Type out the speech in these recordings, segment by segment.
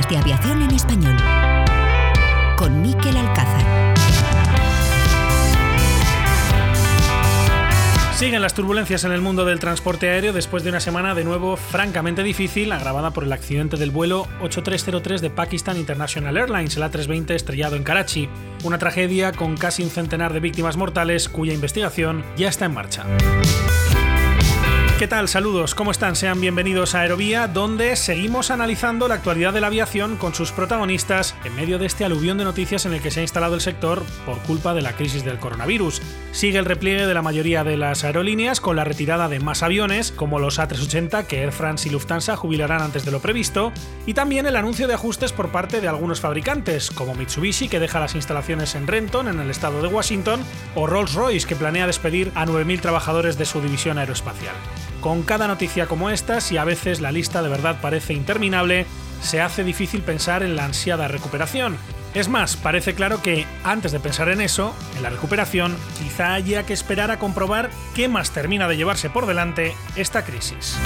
Hablemos de aviación en español. Con Mikel Alcázar. Siguen las turbulencias en el mundo del transporte aéreo después de una semana de nuevo francamente difícil, agravada por el accidente del vuelo 8303 de Pakistan International Airlines, el A320 estrellado en Karachi. Una tragedia con casi un centenar de víctimas mortales cuya investigación ya está en marcha. ¿Qué tal? Saludos, ¿cómo están? Sean bienvenidos a Aerovía, donde seguimos analizando la actualidad de la aviación con sus protagonistas en medio de este aluvión de noticias en el que se ha instalado el sector por culpa de la crisis del coronavirus. Sigue el repliegue de la mayoría de las aerolíneas con la retirada de más aviones, como los A380 que Air France y Lufthansa jubilarán antes de lo previsto, y también el anuncio de ajustes por parte de algunos fabricantes, como Mitsubishi, que deja las instalaciones en Renton, en el estado de Washington, o Rolls-Royce, que planea despedir a 9.000 trabajadores de su división aeroespacial. Con cada noticia como estas, y a veces la lista de verdad parece interminable, se hace difícil pensar en la ansiada recuperación. Es más, parece claro que, antes de pensar en eso, en la recuperación, quizá haya que esperar a comprobar qué más termina de llevarse por delante esta crisis.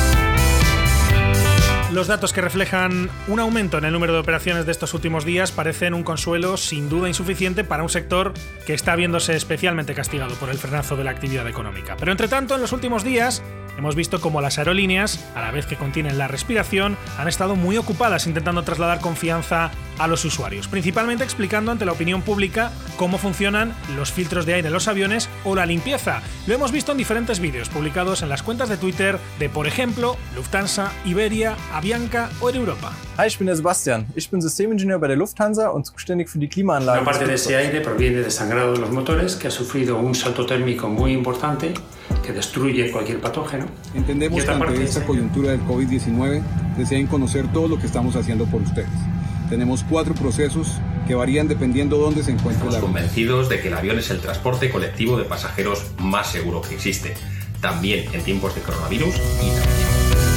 Los datos que reflejan un aumento en el número de operaciones de estos últimos días parecen un consuelo sin duda insuficiente para un sector que está viéndose especialmente castigado por el frenazo de la actividad económica. Pero entre tanto, en los últimos días hemos visto cómo las aerolíneas, a la vez que contienen la respiración, han estado muy ocupadas intentando trasladar confianza a los usuarios, principalmente explicando ante la opinión pública cómo funcionan los filtros de aire en los aviones o la limpieza. Lo hemos visto en diferentes vídeos publicados en las cuentas de Twitter de, por ejemplo, Lufthansa, Iberia, Avianca o Air Europa. Hi, ich bin der Sebastian. Ich bin Systemingenieur bei der Lufthansa und zuständig für die Klimaanlage. Una parte de ese aire proviene del sangrado de los motores, que ha sufrido un salto térmico muy importante que destruye cualquier patógeno. Entendemos que ante esta coyuntura del COVID-19 deseen conocer todo lo que estamos haciendo por ustedes. Tenemos 4 procesos que varían dependiendo dónde se encuentre el avión. Estamos convencidos de que el avión es el transporte colectivo de pasajeros más seguro que existe, también en tiempos de coronavirus y también.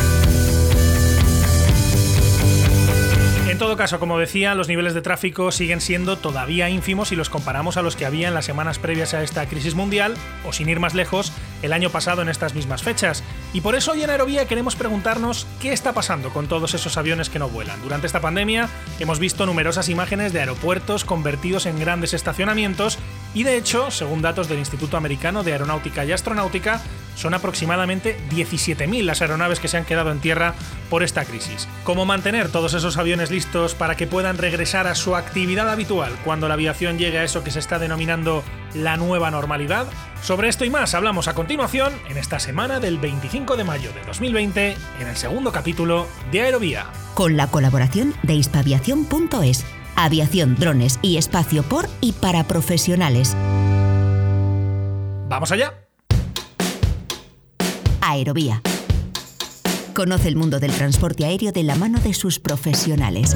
En todo caso, como decía, los niveles de tráfico siguen siendo todavía ínfimos si los comparamos a los que había en las semanas previas a esta crisis mundial, o sin ir más lejos, el año pasado en estas mismas fechas. Y por eso hoy en Aerovía queremos preguntarnos qué está pasando con todos esos aviones que no vuelan. Durante esta pandemia hemos visto numerosas imágenes de aeropuertos convertidos en grandes estacionamientos y, de hecho, según datos del Instituto Americano de Aeronáutica y Astronáutica, son aproximadamente 17.000 las aeronaves que se han quedado en tierra por esta crisis. ¿Cómo mantener todos esos aviones listos para que puedan regresar a su actividad habitual cuando la aviación llegue a eso que se está denominando la nueva normalidad? Sobre esto y más hablamos a continuación en esta semana del 25 de mayo de 2020 en el segundo capítulo de Aerovía. Con la colaboración de hispaviación.es. Aviación, drones y espacio por y para profesionales. ¡Vamos allá! Aerovía. Conoce el mundo del transporte aéreo de la mano de sus profesionales.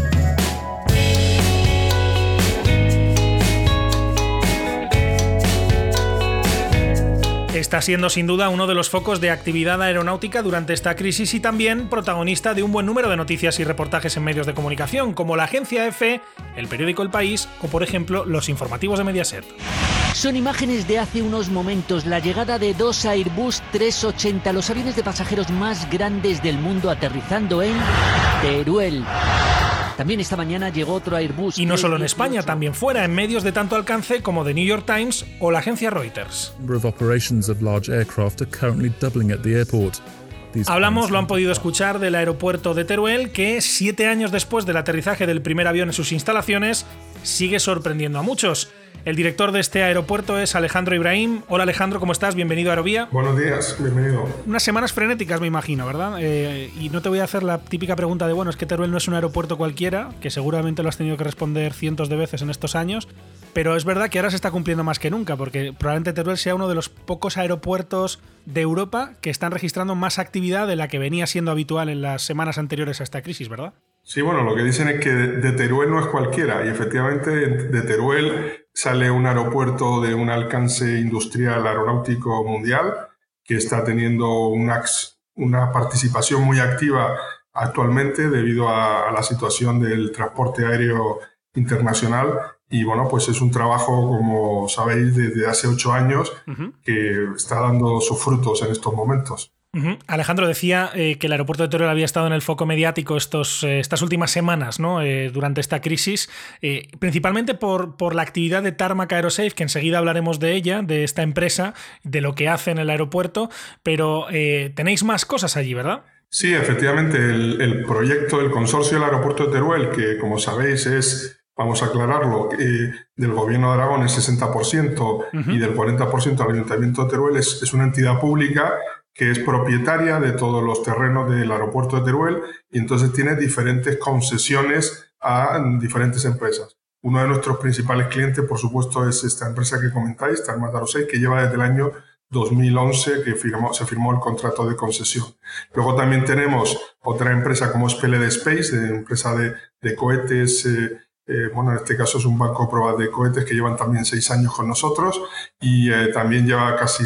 Está siendo sin duda uno de los focos de actividad aeronáutica durante esta crisis y también protagonista de un buen número de noticias y reportajes en medios de comunicación, como la agencia EFE, el periódico El País o, por ejemplo, los informativos de Mediaset. Son imágenes de hace unos momentos, la llegada de 2 Airbus 380, los aviones de pasajeros más grandes del mundo aterrizando en Teruel. También esta mañana llegó otro Airbus. Y no solo en España, también fuera, en medios de tanto alcance como The New York Times o la agencia Reuters. Hablamos, lo han podido escuchar, del aeropuerto de Teruel, que 7 años después del aterrizaje del primer avión en sus instalaciones, sigue sorprendiendo a muchos. El director de este aeropuerto es Alejandro Ibrahim. Hola Alejandro, ¿cómo estás? Bienvenido a Aerovía. Buenos días, bienvenido. Unas semanas frenéticas, me imagino, ¿verdad? Y no te voy a hacer la típica pregunta de, bueno, es que Teruel no es un aeropuerto cualquiera, que seguramente lo has tenido que responder cientos de veces en estos años, pero es verdad que ahora se está cumpliendo más que nunca, porque probablemente Teruel sea uno de los pocos aeropuertos de Europa que están registrando más actividad de la que venía siendo habitual en las semanas anteriores a esta crisis, ¿verdad? Sí, bueno, lo que dicen es que de Teruel no es cualquiera, y efectivamente de Teruel sale un aeropuerto de un alcance industrial aeronáutico mundial que está teniendo una participación muy activa actualmente debido a la situación del transporte aéreo internacional. Y bueno, pues es un trabajo, como sabéis, desde hace 8 años que está dando sus frutos en estos momentos. Alejandro decía que el aeropuerto de Teruel había estado en el foco mediático estas últimas semanas, ¿no? Durante esta crisis, principalmente por la actividad de Tarmac Aerosafe, que enseguida hablaremos de ella, de esta empresa, de lo que hace en el aeropuerto, pero tenéis más cosas allí, ¿verdad? Sí, efectivamente, el proyecto del consorcio del aeropuerto de Teruel, que como sabéis es, vamos a aclararlo, del gobierno de Aragón el 60% y del 40% del ayuntamiento de Teruel, es una entidad pública que es propietaria de todos los terrenos del aeropuerto de Teruel y entonces tiene diferentes concesiones a diferentes empresas. Uno de nuestros principales clientes, por supuesto, es esta empresa que comentáis, Tarmac Aerosafe, que lleva desde el año 2011 que se firmó el contrato de concesión. Luego también tenemos otra empresa como es PLD Space, empresa de cohetes. En este caso es un banco de pruebas de cohetes que llevan también 6 años con nosotros y también lleva casi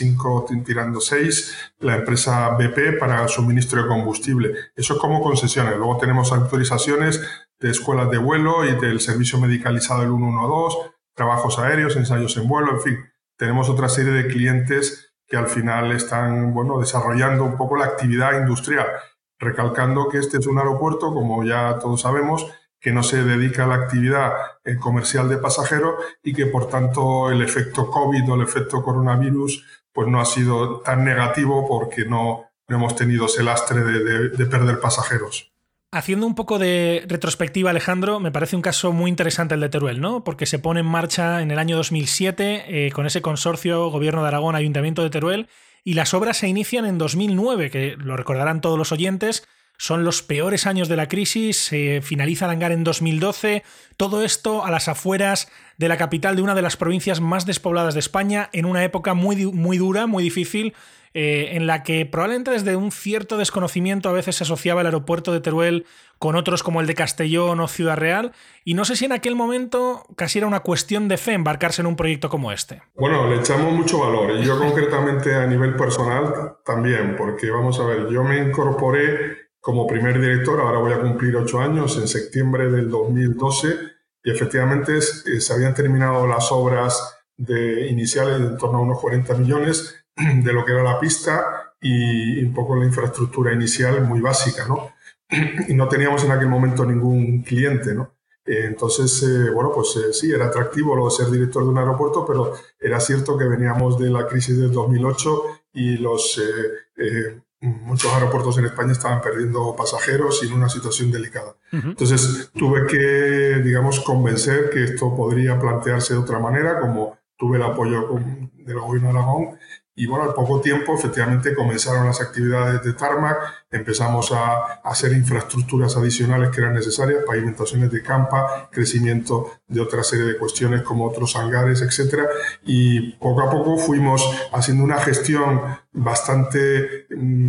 5 tirando 6 la empresa BP para suministro de combustible. Eso es como concesiones. Luego tenemos autorizaciones de escuelas de vuelo y del servicio medicalizado del 112, trabajos aéreos, ensayos en vuelo, en fin. Tenemos otra serie de clientes que al final están desarrollando un poco la actividad industrial, recalcando que este es un aeropuerto, como ya todos sabemos, que no se dedica a la actividad comercial de pasajeros y que, por tanto, el efecto COVID o el efecto coronavirus pues no ha sido tan negativo porque no hemos tenido ese lastre de perder pasajeros. Haciendo un poco de retrospectiva, Alejandro, me parece un caso muy interesante el de Teruel, ¿no? Porque se pone en marcha en el año 2007 con ese consorcio Gobierno de Aragón, Ayuntamiento de Teruel, y las obras se inician en 2009, que lo recordarán todos los oyentes. Son los peores años de la crisis, se finaliza el hangar en 2012, todo esto a las afueras de la capital de una de las provincias más despobladas de España, en una época muy, muy dura, muy difícil, en la que probablemente desde un cierto desconocimiento a veces se asociaba el aeropuerto de Teruel con otros como el de Castellón o Ciudad Real, y no sé si en aquel momento casi era una cuestión de fe embarcarse en un proyecto como este. Bueno, le echamos mucho valor, y yo concretamente a nivel personal también, porque vamos a ver, yo me incorporé como primer director, ahora voy a cumplir 8 años, en septiembre del 2012, y efectivamente se habían terminado las obras iniciales de en torno a unos 40 millones de lo que era la pista y un poco la infraestructura inicial muy básica, ¿no? Y no teníamos en aquel momento ningún cliente, ¿no? Entonces, sí, era atractivo lo de ser director de un aeropuerto, pero era cierto que veníamos de la crisis del 2008 y muchos aeropuertos en España estaban perdiendo pasajeros y en una situación delicada. Entonces tuve que, convencer que esto podría plantearse de otra manera, como tuve el apoyo del Gobierno de Aragón. Y al poco tiempo, efectivamente, comenzaron las actividades de Tarmac, empezamos a hacer infraestructuras adicionales que eran necesarias, pavimentaciones de campa, crecimiento de otra serie de cuestiones como otros hangares, etc. Y poco a poco fuimos haciendo una gestión bastante,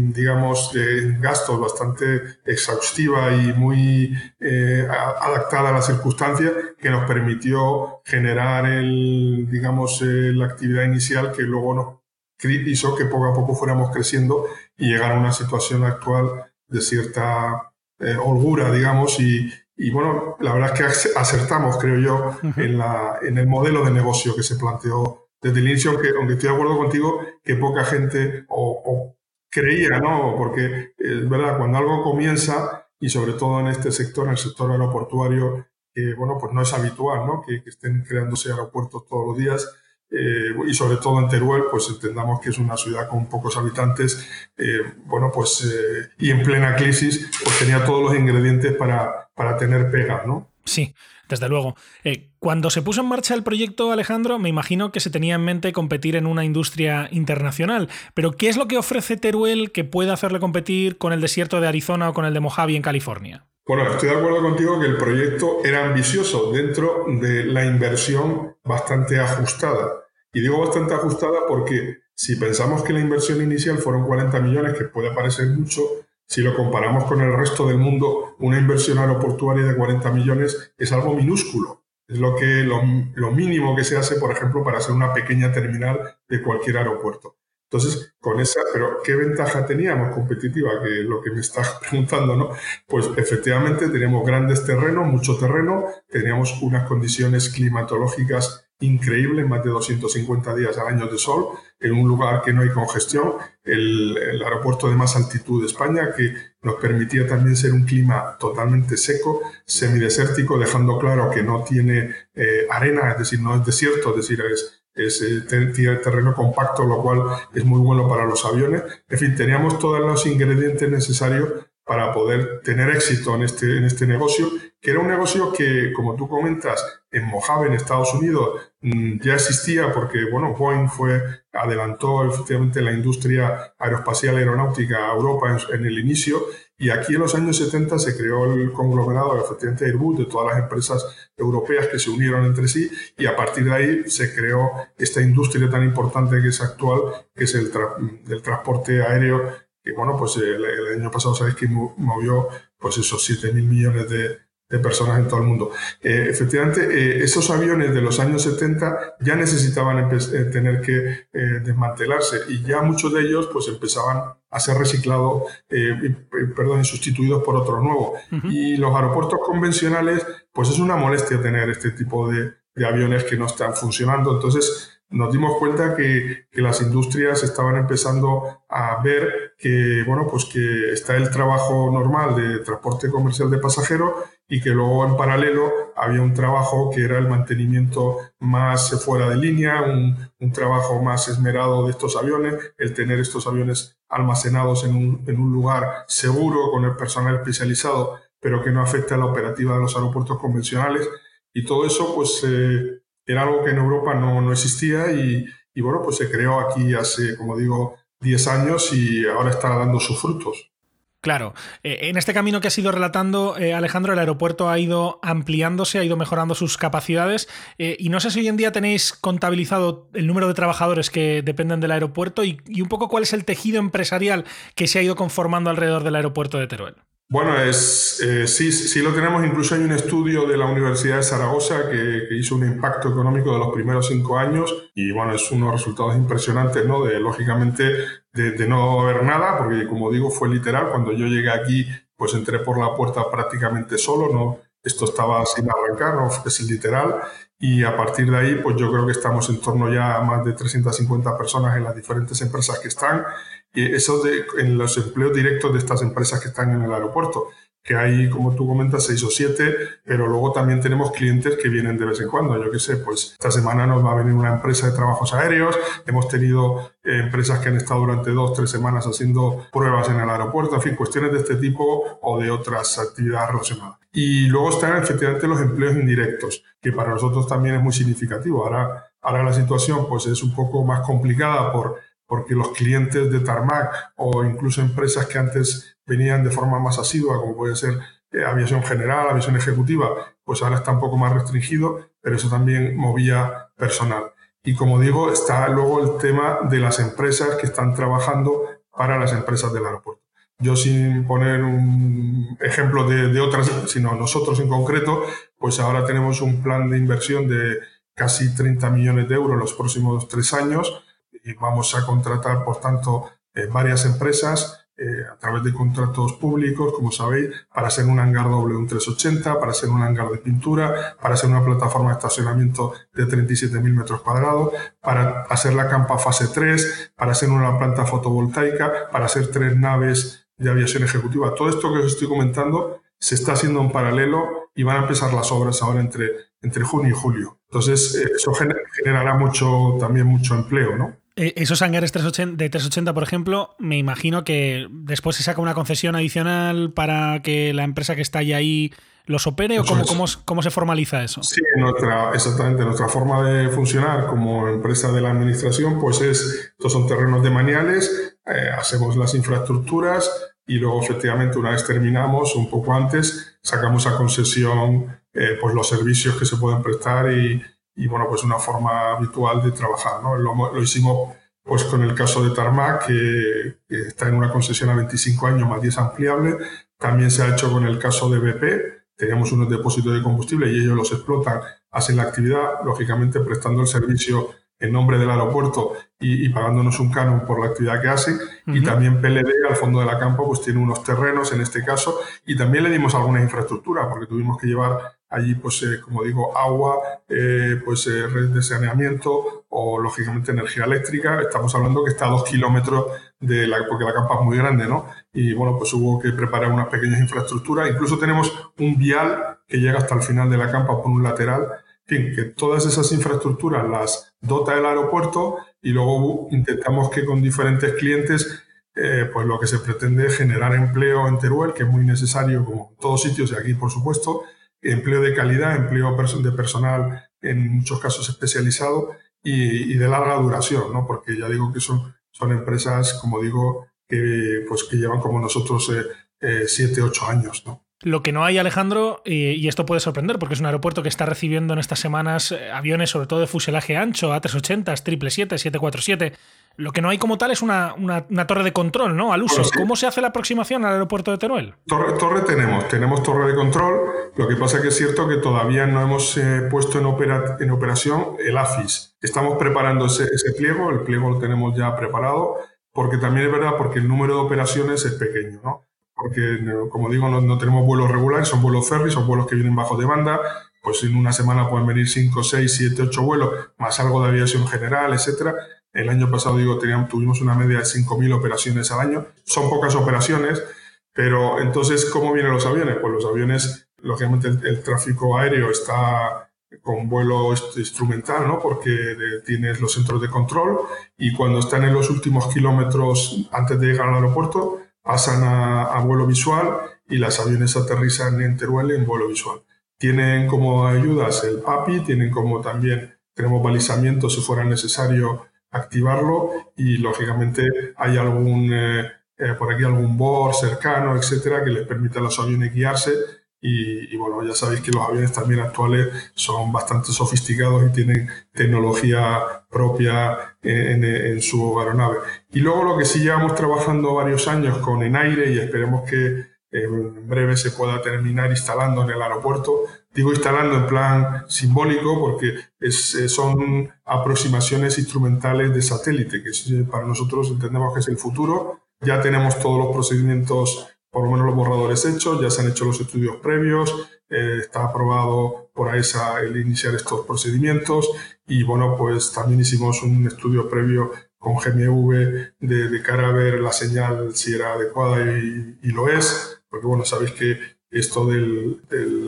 de gastos, bastante exhaustiva y muy adaptada a las circunstancias, que nos permitió generar la actividad inicial que luego nos hizo que poco a poco fuéramos creciendo y llegar a una situación actual de cierta holgura, y la verdad es que acertamos, creo yo, en el modelo de negocio que se planteó desde el inicio, aunque estoy de acuerdo contigo que poca gente o creía, ¿no? Porque es verdad, cuando algo comienza, y sobre todo en este sector, en el sector aeroportuario, pues no es habitual, ¿no? Que estén creándose aeropuertos todos los días. Y sobre todo en Teruel, pues entendamos que es una ciudad con pocos habitantes, y en plena crisis, pues tenía todos los ingredientes para tener pegas, ¿no? Sí, desde luego. Cuando se puso en marcha el proyecto, Alejandro, me imagino que se tenía en mente competir en una industria internacional, pero ¿qué es lo que ofrece Teruel que pueda hacerle competir con el desierto de Arizona o con el de Mojave en California? Bueno, estoy de acuerdo contigo que el proyecto era ambicioso dentro de la inversión bastante ajustada. Y digo bastante ajustada porque si pensamos que la inversión inicial fueron 40 millones, que puede parecer mucho, si lo comparamos con el resto del mundo, una inversión aeroportuaria de 40 millones es algo minúsculo. Es lo mínimo que se hace, por ejemplo, para hacer una pequeña terminal de cualquier aeropuerto. Entonces, pero ¿qué ventaja teníamos competitiva? Que es lo que me estás preguntando, ¿no? Pues efectivamente teníamos grandes terrenos, mucho terreno, teníamos unas condiciones climatológicas increíble, más de 250 días al año de sol, en un lugar que no hay congestión, el aeropuerto de más altitud de España, que nos permitía también ser un clima totalmente seco, semidesértico, dejando claro que no tiene arena, es decir, no es desierto, es decir, tiene terreno compacto, lo cual es muy bueno para los aviones. En fin, teníamos todos los ingredientes necesarios para poder tener éxito en este negocio, que era un negocio que, como tú comentas, en Mojave, en Estados Unidos, ya existía porque, bueno, Boeing adelantó efectivamente la industria aeroespacial aeronáutica a Europa en el inicio, y aquí en los años 70 se creó el conglomerado, efectivamente Airbus, de todas las empresas europeas que se unieron entre sí, y a partir de ahí se creó esta industria tan importante que es actual, que es el transporte aéreo, que bueno, pues el año pasado sabéis que movió pues esos 7.000 millones de personas en todo el mundo. Efectivamente, esos aviones de los años 70 ya necesitaban tener que desmantelarse, y ya muchos de ellos pues empezaban a ser reciclados y sustituidos por otros nuevos. Uh-huh. Y los aeropuertos convencionales, pues es una molestia tener este tipo de aviones que no están funcionando. Entonces nos dimos cuenta que las industrias estaban empezando a ver que, bueno, pues que está el trabajo normal de transporte comercial de pasajeros, y que luego en paralelo había un trabajo que era el mantenimiento más fuera de línea, un trabajo más esmerado de estos aviones, el tener estos aviones almacenados en un lugar seguro con el personal especializado, pero que no afecte a la operativa de los aeropuertos convencionales. Y todo eso pues era algo que en Europa no existía, y bueno, pues se creó aquí hace, como digo, 10 años, y ahora está dando sus frutos. Claro, en este camino que has ido relatando, Alejandro, el aeropuerto ha ido ampliándose, ha ido mejorando sus capacidades, y no sé si hoy en día tenéis contabilizado el número de trabajadores que dependen del aeropuerto y un poco cuál es el tejido empresarial que se ha ido conformando alrededor del aeropuerto de Teruel. Bueno, sí lo tenemos. Incluso hay un estudio de la Universidad de Zaragoza que hizo un impacto económico de los primeros 5 años, y bueno, es unos resultados impresionantes, ¿no? Lógicamente de no haber nada, porque como digo, fue literal. Cuando yo llegué aquí, pues entré por la puerta prácticamente solo, ¿no? Esto estaba sin arrancar, ¿no? Es literal. Y a partir de ahí, pues yo creo que estamos en torno ya a más de 350 personas en las diferentes empresas que están. Y eso en los empleos directos de estas empresas que están en el aeropuerto, que hay, como tú comentas, 6 o 7, pero luego también tenemos clientes que vienen de vez en cuando. Yo qué sé, pues esta semana nos va a venir una empresa de trabajos aéreos, hemos tenido empresas que han estado durante 2 o 3 semanas haciendo pruebas en el aeropuerto, en fin, cuestiones de este tipo o de otras actividades relacionadas. Y luego están efectivamente los empleos indirectos, que para nosotros también es muy significativo. Ahora la situación pues es un poco más complicada porque los clientes de Tarmac, o incluso empresas que antes venían de forma más asidua, como puede ser aviación general, aviación ejecutiva, pues ahora está un poco más restringido, pero eso también movía personal. Y como digo, está luego el tema de las empresas que están trabajando para las empresas del aeropuerto. Yo, sin poner un ejemplo de otras, sino nosotros en concreto, pues ahora tenemos un plan de inversión de casi 30 millones de euros en los próximos 3 años, y vamos a contratar, por tanto, varias empresas a través de contratos públicos, como sabéis, para hacer un hangar doble, un 380, para hacer un hangar de pintura, para hacer una plataforma de estacionamiento de 37.000 metros cuadrados, para hacer la campa fase 3, para hacer una planta fotovoltaica, para hacer 3 naves de aviación ejecutiva. Todo esto que os estoy comentando se está haciendo en paralelo, y van a empezar las obras ahora entre junio y julio. Entonces, eso generará también mucho empleo, ¿no? Esos hangares de 380, por ejemplo, me imagino que después se saca una concesión adicional para que la empresa que está ahí los opere, ¿o cómo se formaliza eso? Sí, exactamente. Nuestra forma de funcionar como empresa de la administración, pues estos son terrenos demaniales, hacemos las infraestructuras, y luego efectivamente, una vez terminamos, un poco antes, sacamos a concesión pues los servicios que se pueden prestar, y bueno, pues una forma habitual de trabajar, ¿no? Lo hicimos pues con el caso de Tarmac, que está en una concesión a 25 años más 10 ampliable. También se ha hecho con el caso de BP. Teníamos unos depósitos de combustible y ellos los explotan, hacen la actividad, lógicamente prestando el servicio en nombre del aeropuerto y pagándonos un canon por la actividad que hacen. Uh-huh. Y también PLD, al fondo de la campo, pues tiene unos terrenos en este caso, y también le dimos alguna infraestructura, porque tuvimos que llevar allí, pues, como digo, agua, red de saneamiento o, lógicamente, energía eléctrica. Estamos hablando que está a 2 kilómetros porque la campa es muy grande, ¿no? Y, bueno, pues hubo que preparar unas pequeñas infraestructuras. Incluso tenemos un vial que llega hasta el final de la campa por un lateral. En fin, que todas esas infraestructuras las dota el aeropuerto y luego intentamos que con diferentes clientes pues lo que se pretende es generar empleo en Teruel, que es muy necesario, como en todos sitios y aquí, por supuesto, empleo de calidad, empleo de personal en muchos casos especializado y de larga duración, ¿no? Porque ya digo que son empresas, como digo, que llevan como nosotros 7, 8 años, ¿no? Lo que no hay, Alejandro, y esto puede sorprender porque es un aeropuerto que está recibiendo en estas semanas aviones sobre todo de fuselaje ancho, A380, 777, 747. Lo que no hay como tal es una torre de control, ¿no? Al uso. Bueno, sí. ¿Cómo se hace la aproximación al aeropuerto de Teruel? Tenemos torre de control. Lo que pasa es que es cierto que todavía no hemos puesto en operación el AFIS. Estamos preparando ese pliego, el pliego lo tenemos ya preparado, porque también es verdad, porque el número de operaciones es pequeño, ¿no? Porque, como digo, no tenemos vuelos regulares, son vuelos ferry, son vuelos que vienen bajo demanda. Pues en una semana pueden venir 5, 6, 7, 8 vuelos, más algo de aviación general, etcétera. El año pasado, tuvimos una media de 5.000 operaciones al año. Son pocas operaciones, pero entonces, ¿cómo vienen los aviones? Pues los aviones, lógicamente, el tráfico aéreo está con vuelo instrumental, ¿no? Porque tienes los centros de control y cuando están en los últimos kilómetros antes de llegar al aeropuerto, pasan a vuelo visual y los aviones aterrizan en Teruel en vuelo visual. Tienen como ayudas el PAPI, tenemos balizamiento si fuera necesario activarlo y, lógicamente, hay por aquí algún BOR cercano, etcétera, que les permita a los aviones guiarse y bueno, ya sabéis que los aviones también actuales son bastante sofisticados y tienen tecnología propia en su aeronave. Y luego lo que sí llevamos trabajando varios años con ENAIRE y esperemos que en breve se pueda terminar instalando en el aeropuerto. Digo instalando en plan simbólico porque son aproximaciones instrumentales de satélite, que para nosotros entendemos que es el futuro. Ya tenemos todos los procedimientos, por lo menos los borradores hechos, ya se han hecho los estudios previos, está aprobado por AESA el iniciar estos procedimientos y bueno, pues también hicimos un estudio previo con GMV de cara a ver la señal si era adecuada y lo es, porque bueno, sabéis que esto de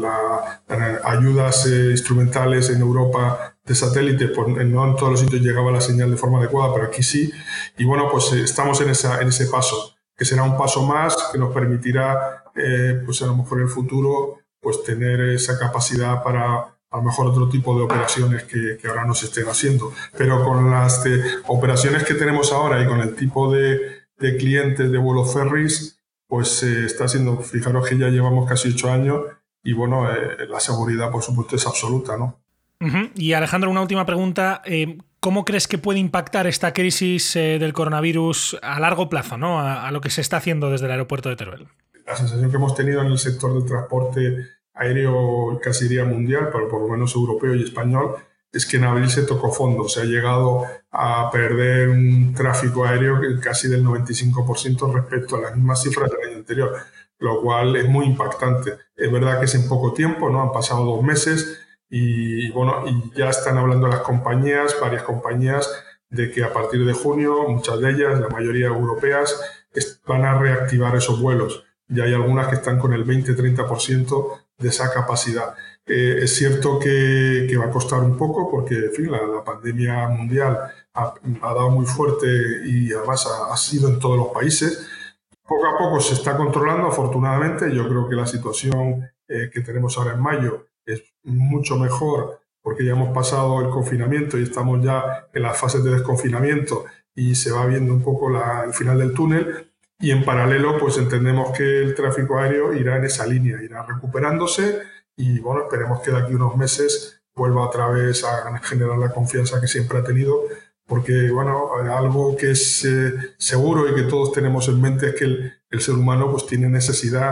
las ayudas instrumentales en Europa de satélite, pues no en todos los sitios llegaba la señal de forma adecuada, pero aquí sí. Y bueno, pues estamos en ese paso, que será un paso más que nos permitirá, pues a lo mejor en el futuro, pues tener esa capacidad para a lo mejor otro tipo de operaciones que ahora no se estén haciendo. Pero con las operaciones que tenemos ahora y con el tipo de clientes de vuelos ferries, pues está siendo, fijaros que ya llevamos casi 8 años y bueno, la seguridad por supuesto es absoluta, ¿no? Uh-huh. Y Alejandro, una última pregunta. ¿Cómo crees que puede impactar esta crisis del coronavirus a largo plazo, ¿no? A lo que se está haciendo desde el aeropuerto de Teruel? La sensación que hemos tenido en el sector del transporte aéreo, casi diría mundial, pero por lo menos europeo y español, es que en abril se tocó fondo. Se ha llegado a perder un tráfico aéreo casi del 95% respecto a las mismas cifras del año anterior, lo cual es muy impactante. Es verdad que es en poco tiempo, ¿no? Han pasado 2 meses y bueno, y ya están hablando las compañías, varias compañías, de que a partir de junio, muchas de ellas, la mayoría europeas, van a reactivar esos vuelos. Ya hay algunas que están con el 20-30% de esa capacidad. Es cierto que va a costar un poco porque, en fin, la pandemia mundial ha dado muy fuerte y además ha sido en todos los países. Poco a poco se está controlando, afortunadamente. Yo creo que la situación que tenemos ahora en mayo es mucho mejor porque ya hemos pasado el confinamiento y estamos ya en las fases de desconfinamiento y se va viendo un poco el final del túnel. Y en paralelo, pues entendemos que el tráfico aéreo irá en esa línea, irá recuperándose y bueno, esperemos que de aquí a unos meses vuelva otra vez a generar la confianza que siempre ha tenido, porque bueno, algo que es seguro y que todos tenemos en mente es que el ser humano pues tiene necesidad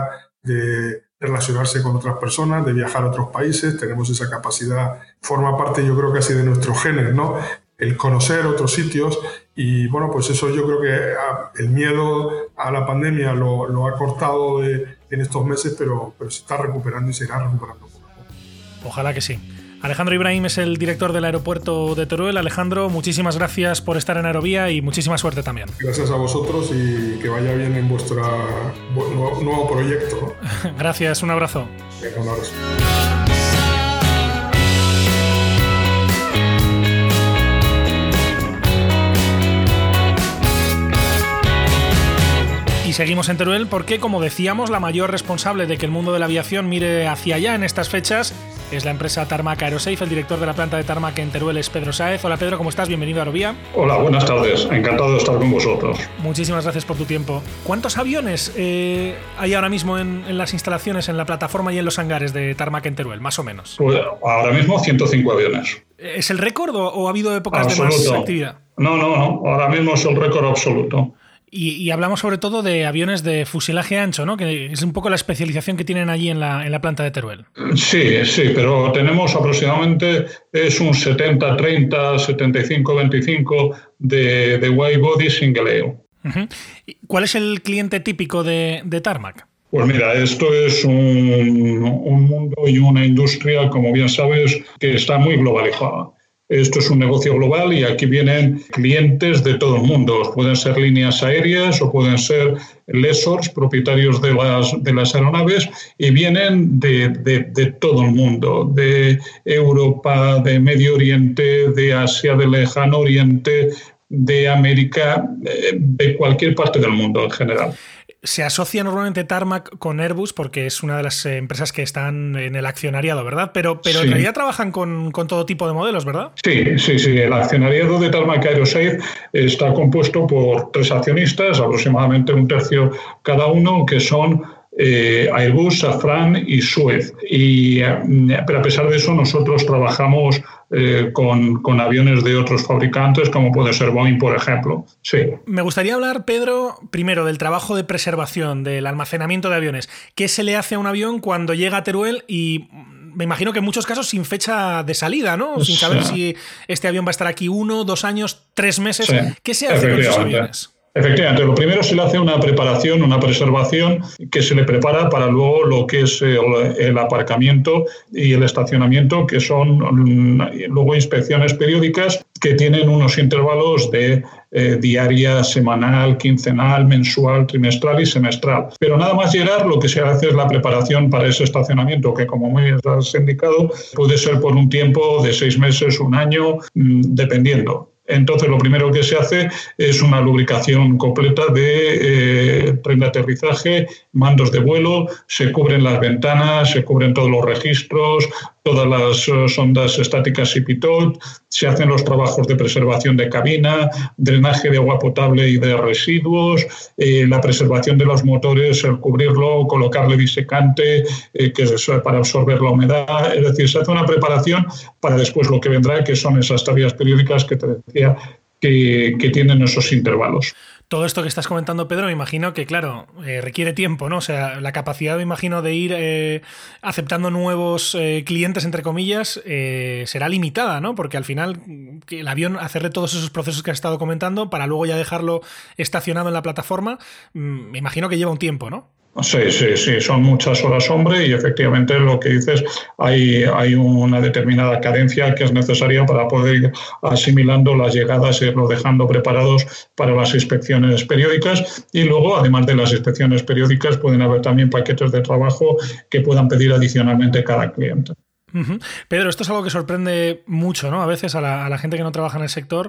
de relacionarse con otras personas, de viajar a otros países, tenemos esa capacidad, forma parte yo creo casi de nuestros genes, ¿no? El conocer otros sitios y bueno, pues eso yo creo que el miedo a la pandemia lo ha cortado en estos meses, pero se está recuperando y se irá recuperando poco a poco. Ojalá que sí. Alejandro Ibrahim es el director del aeropuerto de Teruel. Alejandro, muchísimas gracias por estar en Aerovía y muchísima suerte también. Gracias a vosotros y que vaya bien en vuestro nuevo proyecto. Gracias, un abrazo. Venga, un abrazo. Y seguimos en Teruel porque, como decíamos, la mayor responsable de que el mundo de la aviación mire hacia allá en estas fechas es la empresa Tarmac Aerosafe. El director de la planta de Tarmac en Teruel es Pedro Sáez. Hola Pedro, ¿cómo estás? Bienvenido a Aerovía. Hola, buenas tardes. Encantado de estar con vosotros. Muchísimas gracias por tu tiempo. ¿Cuántos aviones hay ahora mismo en las instalaciones, en la plataforma y en los hangares de Tarmac en Teruel, más o menos? Pues ahora mismo 105 aviones. ¿Es el récord o ha habido épocas de más actividad? No. Ahora mismo es el récord absoluto. Y hablamos sobre todo de aviones de fuselaje ancho, ¿no? Que es un poco la especialización que tienen allí en la planta de Teruel. Sí, pero tenemos aproximadamente es un 70-30, 75-25 de wide body single aisle. Uh-huh. ¿Cuál es el cliente típico de Tarmac? Pues mira, esto es un mundo y una industria, como bien sabes, que está muy globalizada. Esto es un negocio global y aquí vienen clientes de todo el mundo. Pueden ser líneas aéreas o pueden ser lessors, propietarios de las aeronaves, y vienen de todo el mundo, de Europa, de Medio Oriente, de Asia, del Lejano Oriente, de América, de cualquier parte del mundo en general. Se asocia normalmente Tarmac con Airbus porque es una de las empresas que están en el accionariado, ¿verdad? Pero sí. En realidad trabajan con todo tipo de modelos, ¿verdad? Sí. El accionariado de Tarmac Aerosafe está compuesto por 3 accionistas, aproximadamente un tercio cada uno, que son Airbus, Safran y Suez. Pero a pesar de eso, nosotros trabajamos con aviones de otros fabricantes, como puede ser Boeing, por ejemplo. Sí. Me gustaría hablar, Pedro, primero del trabajo de preservación, del almacenamiento de aviones. ¿Qué se le hace a un avión cuando llega a Teruel y me imagino que en muchos casos sin fecha de salida, ¿no? Sin saber si este avión va a estar aquí 1, 2 años, 3 meses? Sí. ¿Qué se hace con esos aviones? Efectivamente, lo primero se le hace una preparación, una preservación que se le prepara para luego lo que es el aparcamiento y el estacionamiento, que son luego inspecciones periódicas que tienen unos intervalos de diaria, semanal, quincenal, mensual, trimestral y semestral. Pero nada más llegar, lo que se hace es la preparación para ese estacionamiento, que como muy has indicado, puede ser por un tiempo de 6 meses, 1 año, dependiendo. Entonces, lo primero que se hace es una lubricación completa de tren de aterrizaje, mandos de vuelo, se cubren las ventanas, se cubren todos los registros, todas las sondas estáticas y pitot, se hacen los trabajos de preservación de cabina, drenaje de agua potable y de residuos, la preservación de los motores, el cubrirlo, colocarle disecante, que es para absorber la humedad. Es decir, se hace una preparación para después lo que vendrá, que son esas tareas periódicas que te decía que tienen esos intervalos. Todo esto que estás comentando, Pedro, me imagino que, claro, requiere tiempo, ¿no? O sea, la capacidad, me imagino, de ir aceptando nuevos clientes, entre comillas, será limitada, ¿no? Porque al final, que el avión, hacerle todos esos procesos que has estado comentando para luego ya dejarlo estacionado en la plataforma, me imagino que lleva un tiempo, ¿no? Sí, son muchas horas hombre y efectivamente lo que dices, hay una determinada cadencia que es necesaria para poder ir asimilando las llegadas e irlo dejando preparados para las inspecciones periódicas, y luego, además de las inspecciones periódicas, pueden haber también paquetes de trabajo que puedan pedir adicionalmente cada cliente. Uh-huh. Pedro, esto es algo que sorprende mucho, ¿no? A veces a la gente que no trabaja en el sector,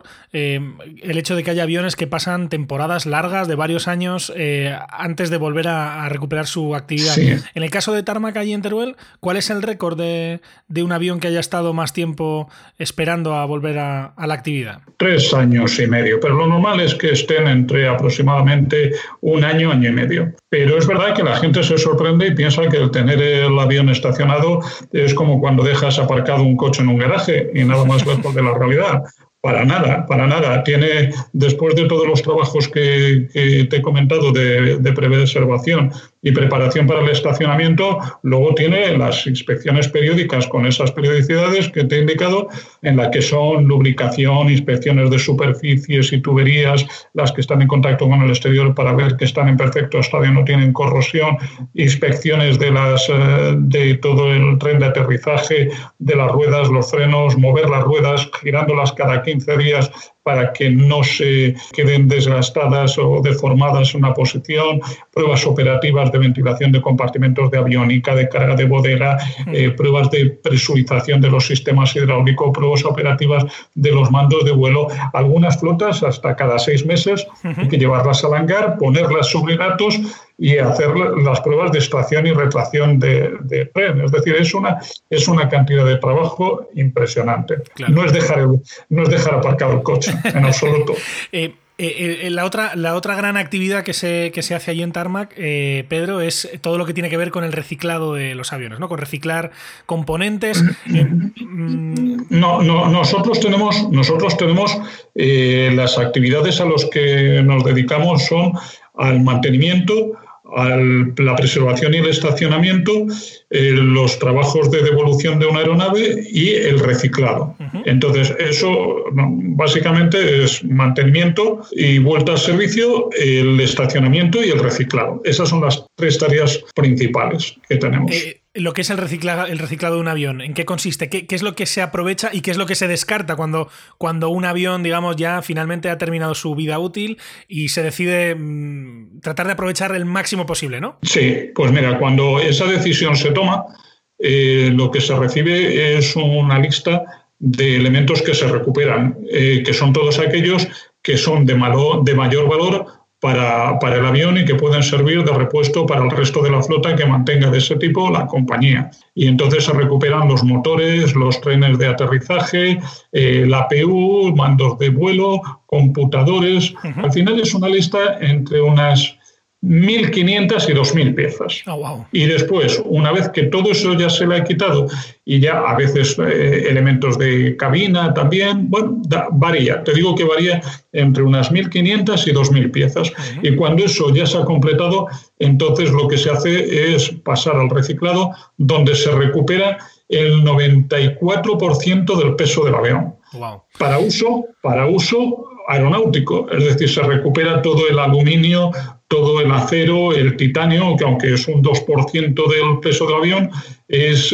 el hecho de que haya aviones que pasan temporadas largas de varios años antes de volver a recuperar su actividad. Sí. En el caso de Tarmac allí en Teruel, ¿cuál es el récord de un avión que haya estado más tiempo esperando a volver a la actividad? 3 años y medio, pero lo normal es que estén entre aproximadamente 1 año, año y medio. Pero es verdad que la gente se sorprende y piensa que el tener el avión estacionado es como cuando dejas aparcado un coche en un garaje y nada más lejos de la realidad. Para nada. Tiene, después de todos los trabajos que te he comentado de preservación y preparación para el estacionamiento, luego tiene las inspecciones periódicas con esas periodicidades que te he indicado, en la que son lubricación, inspecciones de superficies y tuberías, las que están en contacto con el exterior para ver que están en perfecto estado, no tienen corrosión, inspecciones de todo el tren de aterrizaje, de las ruedas, los frenos, mover las ruedas, girándolas cada 15 días para que no se queden desgastadas o deformadas en una posición, pruebas operativas de ventilación de compartimentos de aviónica, de carga de bodega, pruebas de presurización de los sistemas hidráulicos, pruebas operativas de los mandos de vuelo. Algunas flotas hasta cada 6 meses hay que llevarlas al hangar, ponerlas sobre gatos y hacer las pruebas de extracción y retracción de tren. Es decir, es una cantidad de trabajo impresionante. Claro. No es dejar aparcado el coche, en absoluto. La otra gran actividad que se hace allí en Tarmac, Pedro, es todo lo que tiene que ver con el reciclado de los aviones, ¿no? Con reciclar componentes. Nosotros tenemos las actividades a las que nos dedicamos son al mantenimiento, a la preservación y el estacionamiento, los trabajos de devolución de una aeronave y el reciclado. Entonces, eso básicamente es mantenimiento y vuelta al servicio, el estacionamiento y el reciclado. Esas son las 3 tareas principales que tenemos. Lo que es el reciclado de un avión, ¿en qué consiste? ¿Qué es lo que se aprovecha y qué es lo que se descarta cuando un avión, digamos, ya finalmente ha terminado su vida útil y se decide tratar de aprovechar el máximo posible, ¿no? Sí, pues mira, cuando esa decisión se toma, lo que se recibe es una lista de elementos que se recuperan, que son todos aquellos que son de mayor valor para el avión y que pueden servir de repuesto para el resto de la flota que mantenga de ese tipo la compañía. Y entonces se recuperan los motores, los trenes de aterrizaje, la APU, mandos de vuelo, computadores. Al final es una lista entre unas 1.500 y 2.000 piezas. Oh, wow. Y después, una vez que todo eso ya se le ha quitado y ya a veces elementos de cabina también, bueno, varía. Te digo que varía entre unas 1.500 y 2.000 piezas. Y cuando eso ya se ha completado, entonces lo que se hace es pasar al reciclado, donde se recupera el 94% del peso del avión. Wow. Para uso aeronáutico, es decir, se recupera todo el aluminio, todo el acero, el titanio, que aunque es un 2% del peso del avión, es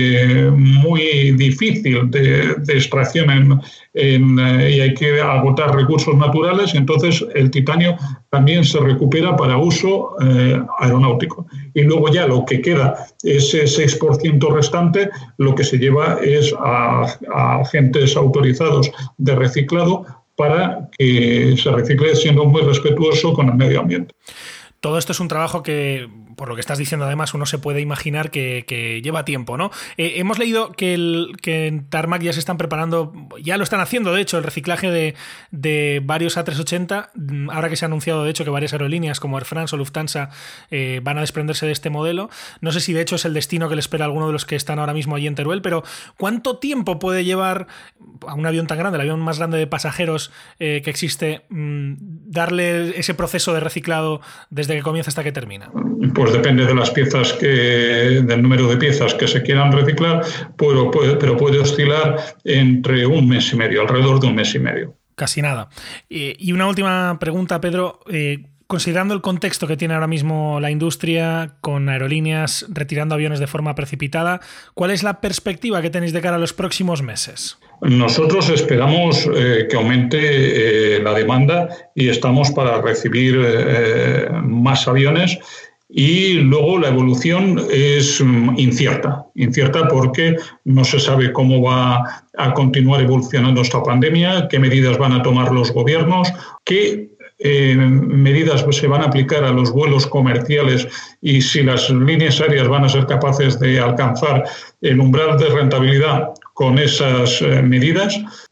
muy difícil de extracción y hay que agotar recursos naturales, entonces el titanio también se recupera para uso aeronáutico. Y luego ya lo que queda, ese 6% restante, lo que se lleva es a agentes autorizados de reciclado para que se recicle siendo muy respetuoso con el medio ambiente. Todo esto es un trabajo que, por lo que estás diciendo además, uno se puede imaginar que lleva tiempo, ¿no? Hemos leído que en Tarmac ya se están preparando, ya lo están haciendo, de hecho, el reciclaje de varios A380, ahora que se ha anunciado, de hecho, que varias aerolíneas como Air France o Lufthansa van a desprenderse de este modelo. No sé si, de hecho, es el destino que le espera a alguno de los que están ahora mismo allí en Teruel, pero ¿cuánto tiempo puede llevar a un avión tan grande, el avión más grande de pasajeros que existe, darle ese proceso de reciclado desde que comienza hasta que termina? Pues depende de las piezas del número de piezas que se quieran reciclar, pero puede oscilar entre 1 mes y medio, alrededor de 1 mes y medio. Casi nada. Y una última pregunta, Pedro. Considerando el contexto que tiene ahora mismo la industria, con aerolíneas retirando aviones de forma precipitada, ¿cuál es la perspectiva que tenéis de cara a los próximos meses? Nosotros esperamos que aumente la demanda y estamos para recibir más aviones. Y luego la evolución es incierta porque no se sabe cómo va a continuar evolucionando esta pandemia, qué medidas van a tomar los gobiernos, qué medidas se van a aplicar a los vuelos comerciales y si las líneas aéreas van a ser capaces de alcanzar el umbral de rentabilidad con esas medidas.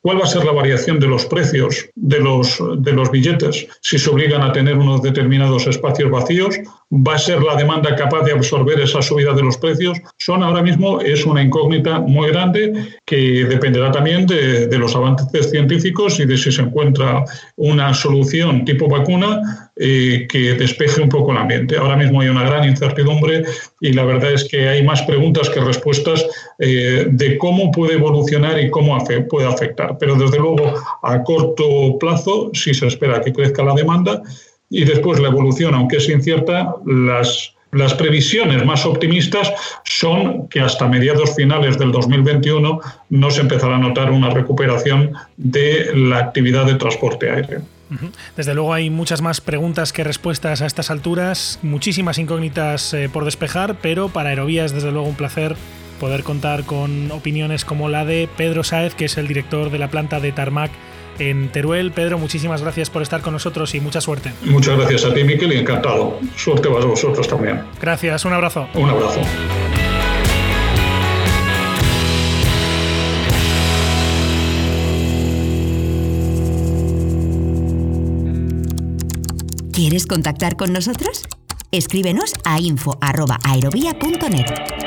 ¿Cuál va a ser la variación de los precios de los billetes si se obligan a tener unos determinados espacios vacíos? ¿Va a ser la demanda capaz de absorber esa subida de los precios? Ahora mismo es una incógnita muy grande que dependerá también de los avances científicos y de si se encuentra una solución tipo vacuna que despeje un poco el ambiente. Ahora mismo hay una gran incertidumbre y la verdad es que hay más preguntas que respuestas de cómo puede evolucionar y cómo puede afectar. Pero desde luego a corto plazo sí se espera que crezca la demanda y después la evolución, aunque es incierta, las previsiones más optimistas son que hasta mediados finales del 2021 no se empezará a notar una recuperación de la actividad de transporte aéreo. Desde luego hay muchas más preguntas que respuestas a estas alturas, muchísimas incógnitas por despejar, pero para Aerovía es desde luego un placer poder contar con opiniones como la de Pedro Sáez, que es el director de la planta de Tarmac en Teruel. Pedro, muchísimas gracias por estar con nosotros y mucha suerte. Muchas gracias a ti, Miquel, y encantado. Suerte a vosotros también. Gracias, un abrazo. Un abrazo. ¿Quieres contactar con nosotros? Escríbenos a info@aerovia.net.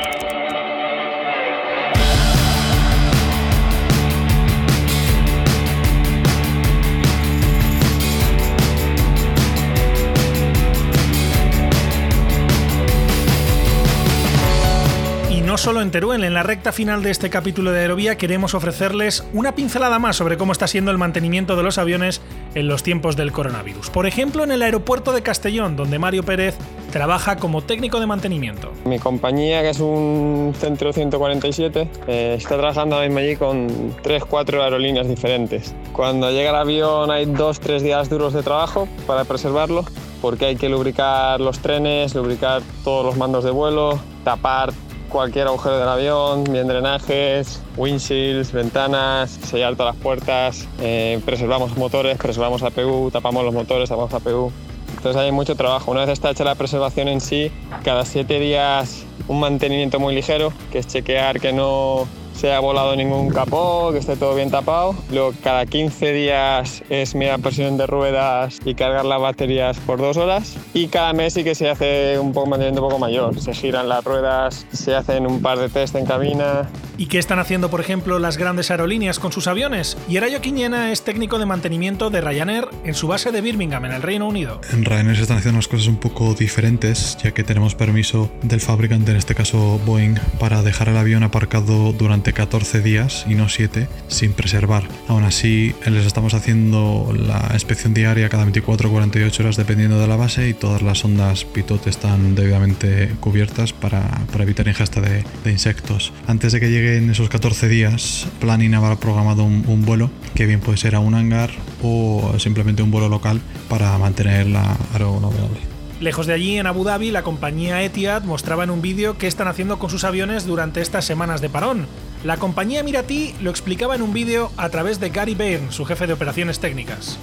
No solo en Teruel, en la recta final de este capítulo de Aerovía queremos ofrecerles una pincelada más sobre cómo está siendo el mantenimiento de los aviones en los tiempos del coronavirus. Por ejemplo, en el aeropuerto de Castellón, donde Mario Pérez trabaja como técnico de mantenimiento. Mi compañía, que es un Centro 147, está trabajando ahora mismo allí con 3-4 aerolíneas diferentes. Cuando llega el avión hay 2-3 días duros de trabajo para preservarlo, porque hay que lubricar los trenes, lubricar todos los mandos de vuelo, tapar cualquier agujero del avión, bien drenajes, windshields, ventanas, sellar todas las puertas, preservamos motores, preservamos APU, tapamos los motores, tapamos APU. Entonces hay mucho trabajo. Una vez está hecha la preservación en sí, cada 7 días un mantenimiento muy ligero, que es chequear que no se ha volado ningún capó, que esté todo bien tapado. Luego cada 15 días es media presión de ruedas y cargar las baterías por 2 horas. Y cada mes sí que se hace un mantenimiento un poco mayor. Se giran las ruedas, se hacen un par de test en cabina. ¿Y qué están haciendo, por ejemplo, las grandes aerolíneas con sus aviones? Yerayo Quiñena es técnico de mantenimiento de Ryanair en su base de Birmingham, en el Reino Unido. En Ryanair se están haciendo unas cosas un poco diferentes, ya que tenemos permiso del fabricante, en este caso Boeing, para dejar el avión aparcado durante 14 días y no 7, sin preservar. Aún así, les estamos haciendo la inspección diaria cada 24 o 48 horas dependiendo de la base, y todas las sondas pitot están debidamente cubiertas para evitar ingesta de insectos. Antes de que lleguen esos 14 días, Planning habrá programado un vuelo, que bien puede ser a un hangar o simplemente un vuelo local para mantener la aeronavegable. Lejos de allí, en Abu Dhabi, la compañía Etihad mostraba en un vídeo qué están haciendo con sus aviones durante estas semanas de parón. La compañía emiratí lo explicaba en un vídeo a través de Gary Byrne, su jefe de operaciones técnicas.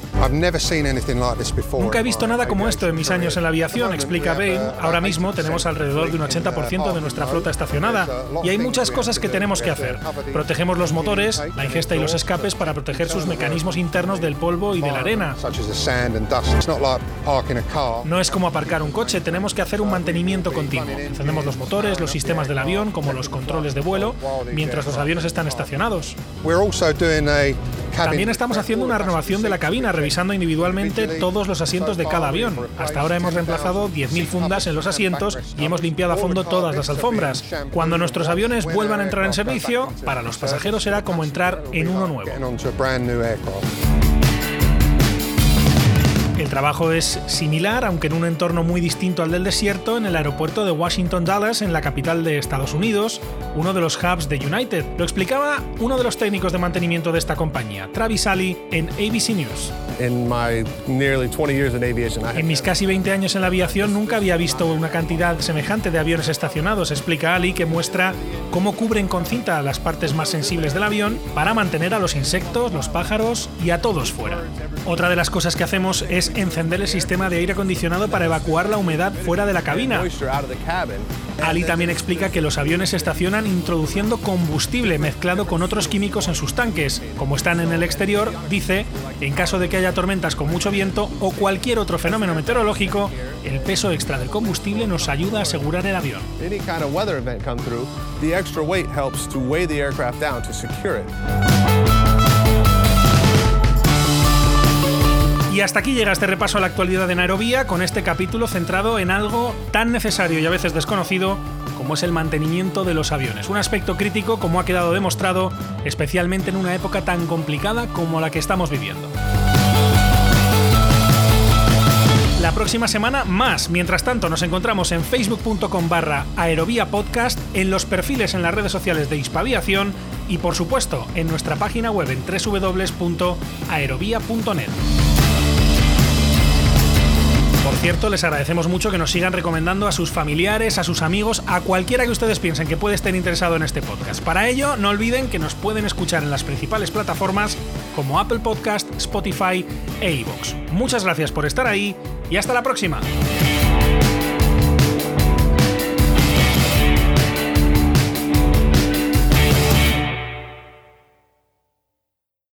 Nunca he visto nada como esto en mis años en la aviación, explica Byrne. Ahora mismo tenemos alrededor de un 80% de nuestra flota estacionada y hay muchas cosas que tenemos que hacer. Protegemos los motores, la ingesta y los escapes para proteger sus mecanismos internos del polvo y de la arena. No es como aparcar un coche, tenemos que hacer un mantenimiento continuo. Encendemos los motores, los sistemas del avión, como los controles de vuelo, mientras los aviones están estacionados. También estamos haciendo una renovación de la cabina, revisando individualmente todos los asientos de cada avión. Hasta ahora hemos reemplazado 10.000 fundas en los asientos y hemos limpiado a fondo todas las alfombras. Cuando nuestros aviones vuelvan a entrar en servicio, para los pasajeros será como entrar en uno nuevo. El trabajo es similar, aunque en un entorno muy distinto al del desierto, en el aeropuerto de Washington Dulles, en la capital de Estados Unidos, uno de los hubs de United. Lo explicaba uno de los técnicos de mantenimiento de esta compañía, Travis Ali, en ABC News. En mis casi 20 años en la aviación nunca había visto una cantidad semejante de aviones estacionados, explica Ali, que muestra cómo cubren con cinta las partes más sensibles del avión para mantener a los insectos, los pájaros y a todos fuera. Otra de las cosas que hacemos es encender el sistema de aire acondicionado para evacuar la humedad fuera de la cabina. Ali también explica que los aviones se estacionan introduciendo combustible mezclado con otros químicos en sus tanques. Como están en el exterior, dice, en caso de que haya tormentas con mucho viento o cualquier otro fenómeno meteorológico, el peso extra del combustible nos ayuda a asegurar el avión. Y hasta aquí llega este repaso a la actualidad en Aerovía, con este capítulo centrado en algo tan necesario y a veces desconocido como es el mantenimiento de los aviones. Un aspecto crítico, como ha quedado demostrado, especialmente en una época tan complicada como la que estamos viviendo. La próxima semana más. Mientras tanto, nos encontramos en facebook.com/aeroviapodcast, en los perfiles en las redes sociales de Hispaviación y, por supuesto, en nuestra página web en www.aerovia.net. Por cierto, les agradecemos mucho que nos sigan recomendando a sus familiares, a sus amigos, a cualquiera que ustedes piensen que puede estar interesado en este podcast. Para ello, no olviden que nos pueden escuchar en las principales plataformas como Apple Podcast, Spotify e iVoox. Muchas gracias por estar ahí y hasta la próxima.